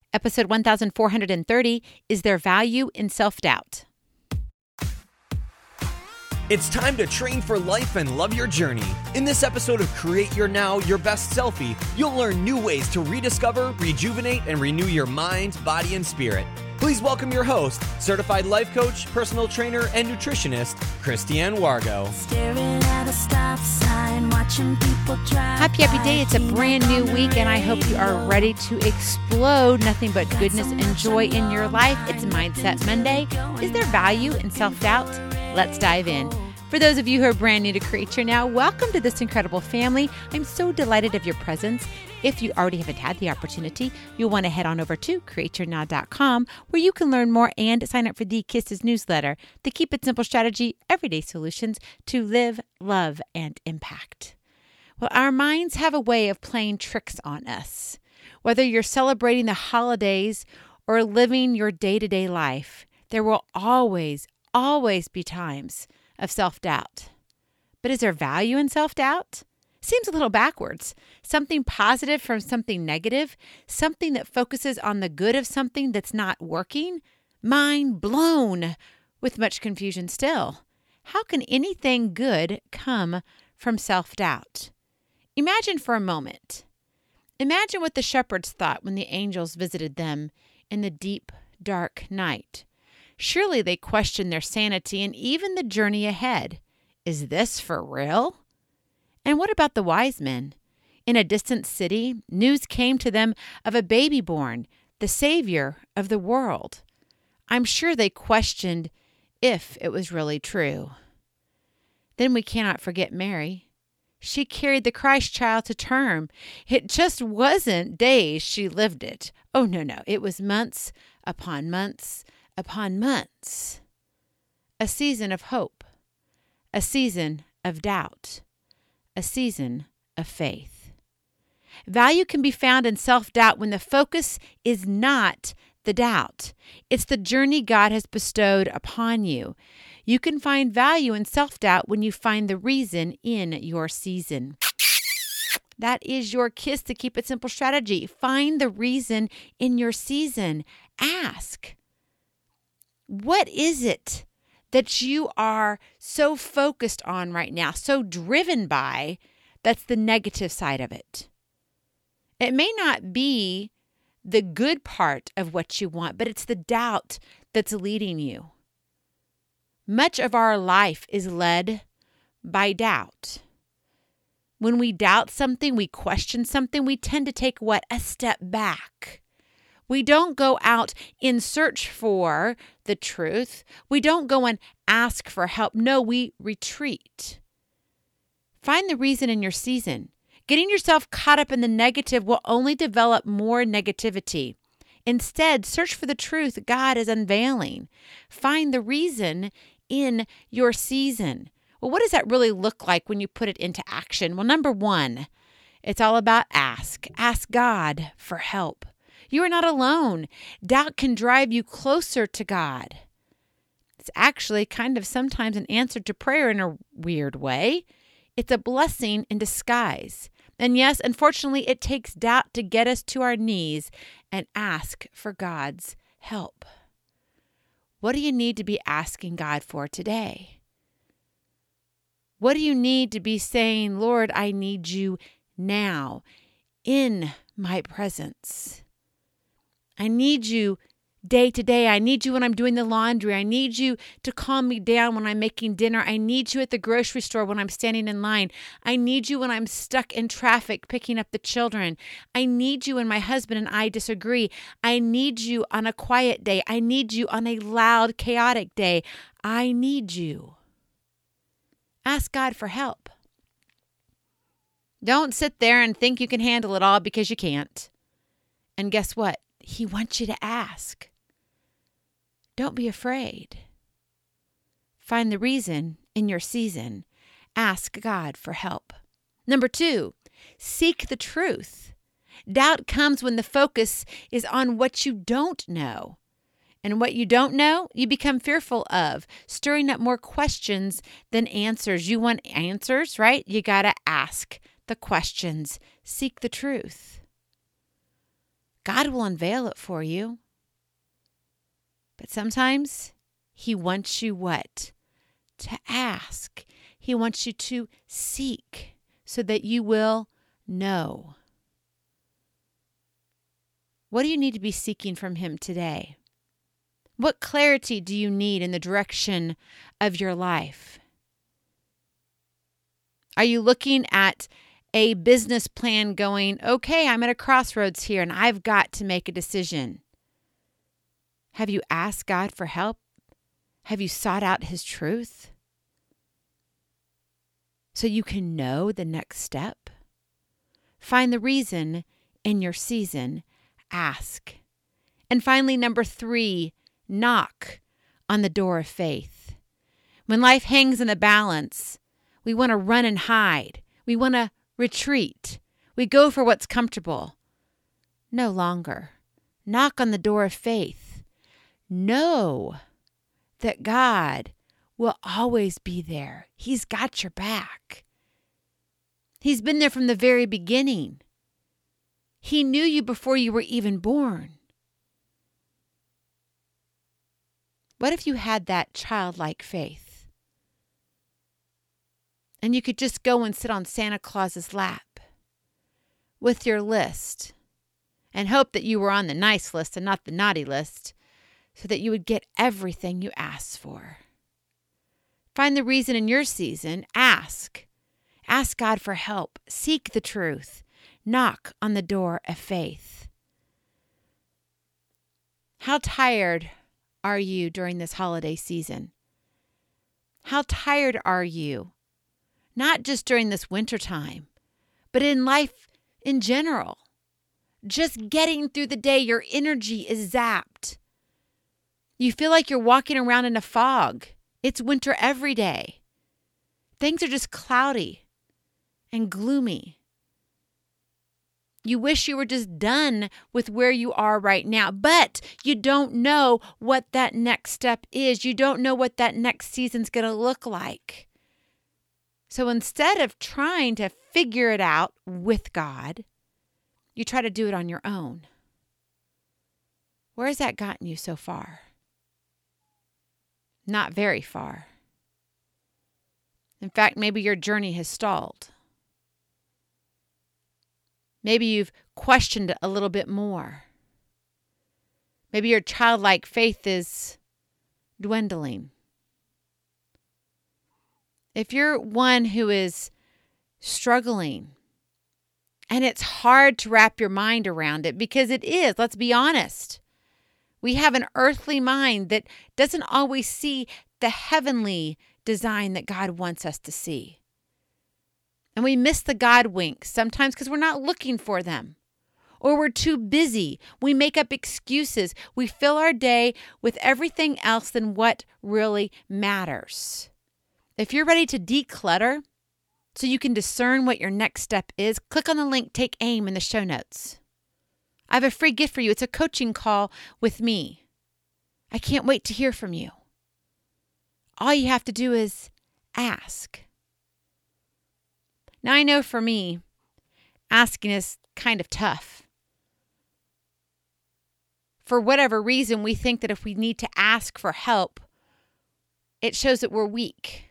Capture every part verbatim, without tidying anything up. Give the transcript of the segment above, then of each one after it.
Episode one thousand four hundred thirty, Is There Value in Self-Doubt? It's time to train for life and love your journey. In this episode of Create Your Now, Your Best Selfie, you'll learn new ways to rediscover, rejuvenate, and renew your mind, body, and spirit. Please welcome your host, certified life coach, personal trainer, and nutritionist, Christiane Wargo. Staring at a stop sign, watching people drive. Happy, happy day. It's a brand new week, and I hope you are ready to explode nothing but goodness and joy in your life. It's Mindset Monday. Is there value in self-doubt? Let's dive in. For those of you who are brand new to Create Your Now, welcome to this incredible family. I'm so delighted of your presence. If you already haven't had the opportunity, you'll want to head on over to create your now dot com, where you can learn more and sign up for the Kisses newsletter, the Keep It Simple strategy, everyday solutions to live, love, and impact. Well, our minds have a way of playing tricks on us. Whether you're celebrating the holidays or living your day-to-day life, there will always, always be times of self-doubt. But is there value in self-doubt? Seems a little backwards. Something positive from something negative, something that focuses on the good of something that's not working. Mind blown, with much confusion still. How can anything good come from self-doubt? Imagine for a moment. Imagine what the shepherds thought when the angels visited them in the deep, dark night. Surely they questioned their sanity and even the journey ahead. Is this for real? And what about the wise men? In a distant city, news came to them of a baby born, the Savior of the world. I'm sure they questioned if it was really true. Then we cannot forget Mary. She carried the Christ child to term. It just wasn't days she lived it. Oh, no, no. It was months upon months upon months. A season of hope. A season of doubt. A season of faith. Value can be found in self-doubt when the focus is not the doubt. It's the journey God has bestowed upon you. You can find value in self-doubt when you find the reason in your season. That is your Kiss to Keep It Simple strategy. Find the reason in your season. Ask, what is it that you are so focused on right now, so driven by, that's the negative side of it? It may not be the good part of what you want, but it's the doubt that's leading you. Much of our life is led by doubt. When we doubt something, we question something, we tend to take what? A step back. We don't go out in search for the truth. We don't go and ask for help. No, we retreat. Find the reason in your season. Getting yourself caught up in the negative will only develop more negativity. Instead, search for the truth God is unveiling. Find the reason in your season. Well, what does that really look like when you put it into action? Well, number one, it's all about ask. Ask God for help. You are not alone. Doubt can drive you closer to God. It's actually kind of sometimes an answer to prayer in a weird way. It's a blessing in disguise. And yes, unfortunately, it takes doubt to get us to our knees and ask for God's help. What do you need to be asking God for today? What do you need to be saying, Lord, I need you now in my presence? I need you day to day. I need you when I'm doing the laundry. I need you to calm me down when I'm making dinner. I need you at the grocery store when I'm standing in line. I need you when I'm stuck in traffic picking up the children. I need you when my husband and I disagree. I need you on a quiet day. I need you on a loud, chaotic day. I need you. Ask God for help. Don't sit there and think you can handle it all because you can't. And guess what? He wants you to ask. Don't be afraid. Find the reason in your season. Ask God for help. Number two, seek the truth. Doubt comes when the focus is on what you don't know. And what you don't know, you become fearful of, stirring up more questions than answers. You want answers, right? You got to ask the questions. Seek the truth. God will unveil it for you. But sometimes he wants you what? To ask. He wants you to seek so that you will know. What do you need to be seeking from him today? What clarity do you need in the direction of your life? Are you looking at a business plan going, okay, I'm at a crossroads here and I've got to make a decision? Have you asked God for help? Have you sought out his truth so you can know the next step? Find the reason in your season. Ask. And finally, number three, knock on the door of faith. When life hangs in the balance, we want to run and hide. We want to retreat. We go for what's comfortable. No longer. Knock on the door of faith. Know that God will always be there. He's got your back. He's been there from the very beginning. He knew you before you were even born. What if you had that childlike faith? And you could just go and sit on Santa Claus's lap with your list and hope that you were on the nice list and not the naughty list so that you would get everything you asked for. Find the reason in your season. Ask. Ask God for help. Seek the truth. Knock on the door of faith. How tired are you during this holiday season? How tired are you? Not just during this winter time, but in life in general. Just getting through the day, your energy is zapped. You feel like you're walking around in a fog. It's winter every day. Things are just cloudy and gloomy. You wish you were just done with where you are right now, but you don't know what that next step is. You don't know what that next season's going to look like. So instead of trying to figure it out with God, you try to do it on your own. Where has that gotten you so far? Not very far. In fact, maybe your journey has stalled. Maybe you've questioned it a little bit more. Maybe your childlike faith is dwindling. If you're one who is struggling, and it's hard to wrap your mind around it, because it is, let's be honest. We have an earthly mind that doesn't always see the heavenly design that God wants us to see. And we miss the God winks sometimes because we're not looking for them. Or we're too busy. We make up excuses. We fill our day with everything else than what really matters. If you're ready to declutter so you can discern what your next step is, click on the link Take Aim in the show notes. I have a free gift for you. It's a coaching call with me. I can't wait to hear from you. All you have to do is ask. Now, I know for me, asking is kind of tough. For whatever reason, we think that if we need to ask for help, it shows that we're weak.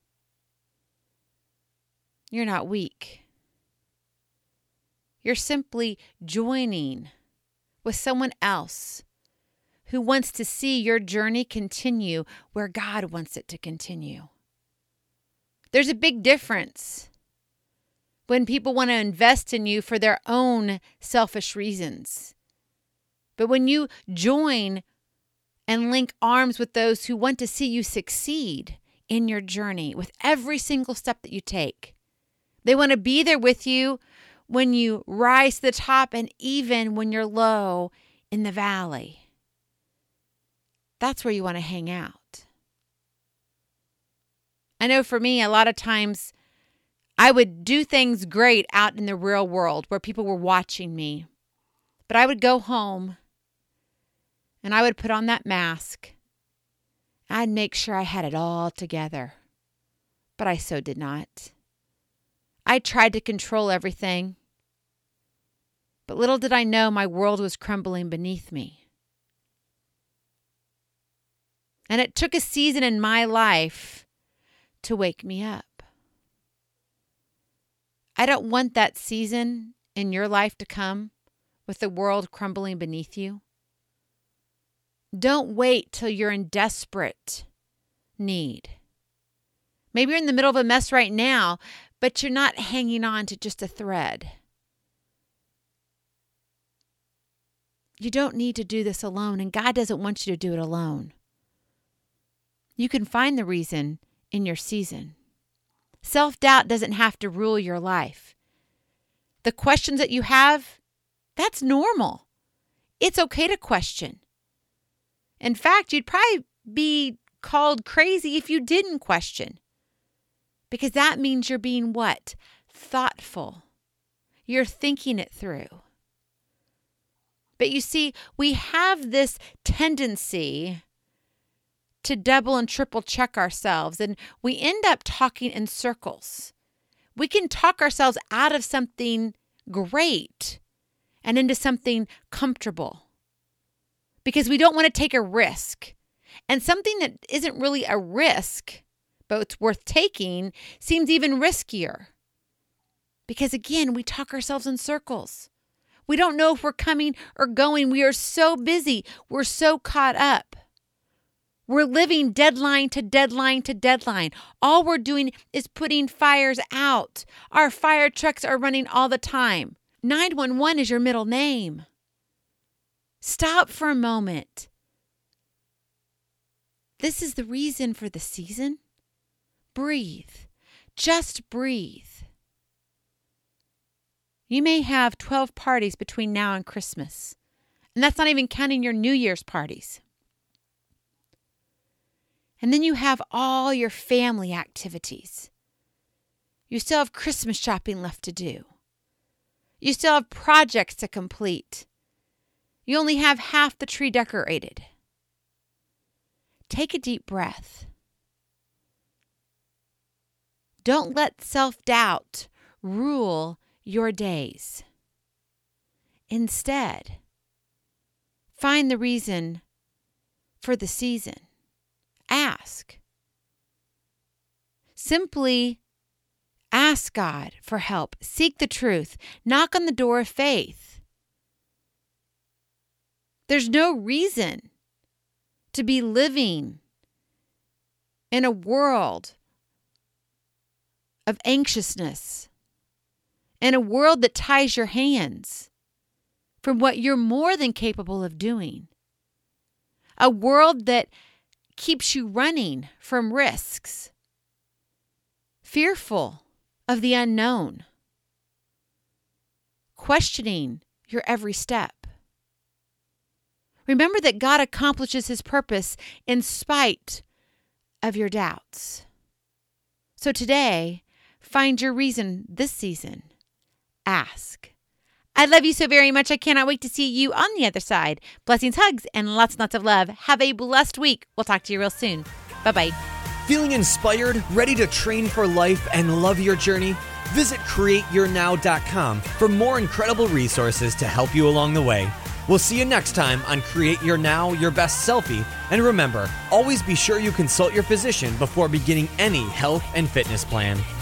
You're not weak. You're simply joining with someone else who wants to see your journey continue where God wants it to continue. There's a big difference when people want to invest in you for their own selfish reasons. But when you join and link arms with those who want to see you succeed in your journey with every single step that you take, they want to be there with you when you rise to the top and even when you're low in the valley. That's where you want to hang out. I know for me, a lot of times I would do things great out in the real world where people were watching me. But I would go home and I would put on that mask. I'd make sure I had it all together. But I so did not. I tried to control everything. But little did I know my world was crumbling beneath me. And it took a season in my life to wake me up. I don't want that season in your life to come with the world crumbling beneath you. Don't wait till you're in desperate need. Maybe you're in the middle of a mess right now, but you're not hanging on to just a thread. You don't need to do this alone, and God doesn't want you to do it alone. You can find the reason in your season. Self-doubt doesn't have to rule your life. The questions that you have, that's normal. It's okay to question. In fact, you'd probably be called crazy if you didn't question. Because that means you're being what? Thoughtful. You're thinking it through. But you see, we have this tendency to double and triple check ourselves, and we end up talking in circles. We can talk ourselves out of something great and into something comfortable because we don't want to take a risk. And something that isn't really a risk, but it's worth taking, seems even riskier. Because again, we talk ourselves in circles. We don't know if we're coming or going. We are so busy. We're so caught up. We're living deadline to deadline to deadline. All we're doing is putting fires out. Our fire trucks are running all the time. nine one one is your middle name. Stop for a moment. This is the reason for the season. Breathe. Just breathe. You may have twelve parties between now and Christmas. And that's not even counting your New Year's parties. And then you have all your family activities. You still have Christmas shopping left to do. You still have projects to complete. You only have half the tree decorated. Take a deep breath. Don't let self-doubt rule your days. Instead, find the reason for the season. Ask. Simply ask God for help. Seek the truth. Knock on the door of faith. There's no reason to be living in a world of anxiousness, in a world that ties your hands from what you're more than capable of doing, a world that keeps you running from risks, fearful of the unknown, questioning your every step. Remember that God accomplishes His purpose in spite of your doubts. So today, find your reason this season. Ask. I love you so very much. I cannot wait to see you on the other side. Blessings, hugs, and lots and lots of love. Have a blessed week. We'll talk to you real soon. Bye-bye. Feeling inspired, ready to train for life, and love your journey? Visit create your now dot com for more incredible resources to help you along the way. We'll see you next time on Create Your Now, Your Best Selfie. And remember, always be sure you consult your physician before beginning any health and fitness plan.